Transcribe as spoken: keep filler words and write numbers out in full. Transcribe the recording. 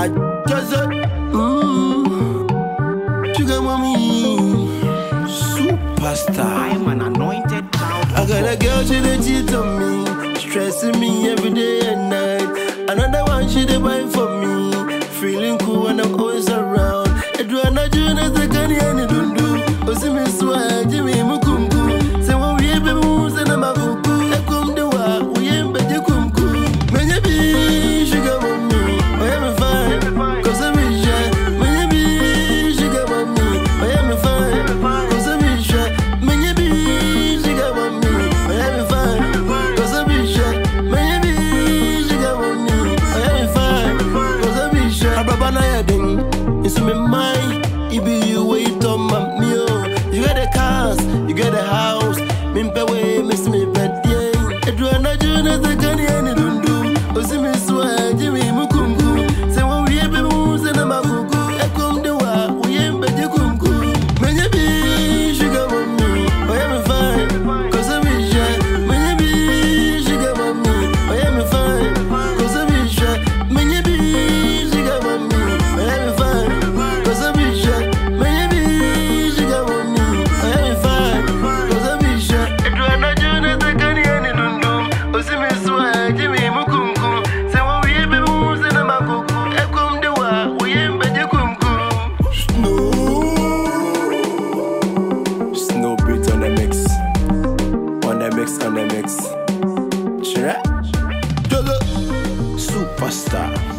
I just uh, mm, sugar mommy, superstar. I am an anointed child. I got a girl, she dey cheat on me, stressing me every day and night. Another one, she dey buy for me, feeling cool when I'm always around. Edwana Juna, the Kanye and the Dundu, Osimi Swa, Jimmy Mukumku. Say, when we have been moving, I'm a cuckoo. I come to wa, we ain't bet you kumku. When you be sugar mommy, I am fine, cause I'm rich. When you be sugar mommy, I am fine, cause I'm rich. When you be sugar mommy, I am fine, cause I'm rich. When you be sugar mommy, I am fine, cause I'm rich. Ababa ya ding, it's me mind. It be you wait on my meal. You got the cars, you got the house. Mimpe way, miss me bed, yeah. Edwana Juna, the Kanye and the Dundu. Osimi Swa, Jimmy Mukumku. Say, when we have been moving, I'm a cuckoo. I come to wa, we ain't bet you kumku. When you be sugar mommy, I am fine, cause I'm rich. When you be sugar mommy, I am fine, cause I'm rich. When you be sugar mommy, I am fine, cause I'm rich. When you be sugar mommy, I am fine, cause I'm rich. Edwana Juna, the Kanye and the Dundu. Osimi Swa, Jimmy Mukumku. Say, when we have been moving, I'm a cuckoo. I come to wa, we ain't bet you kumku. Snow, Snow beat on the mix, on the mix, on the mix. Sure, superstar.